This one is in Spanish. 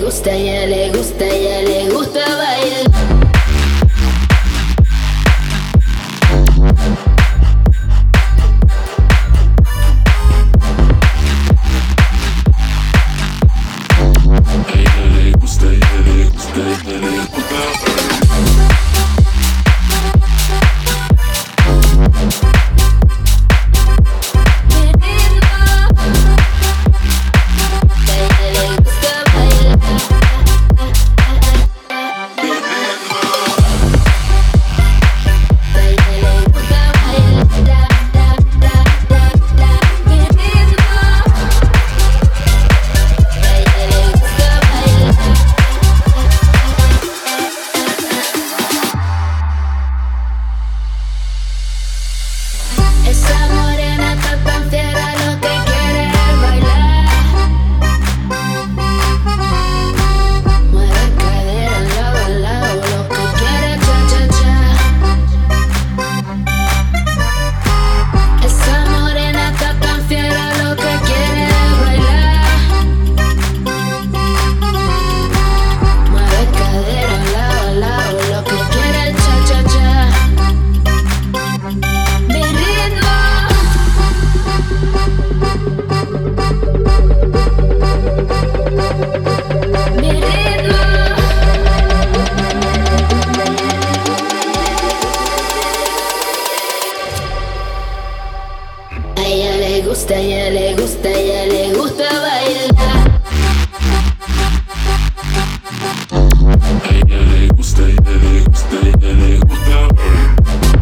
gusta, ella le gusta, ella le gusta bailar. Esa morena está tan fiera, lo que quiere es bailar. Mueve cadera lado a lado, lo que quiere es cha-cha-cha. Esa morena está tan fiera, lo que quiere es bailar. Mueve cadera lado a lado, lo que quiere es cha-cha-cha. Mi ritmo. Mi ritmo. A ella le gusta, a ella le gusta, a ella le gusta bailar. A ella le gusta, a ella le gusta, a ella le gusta bailar.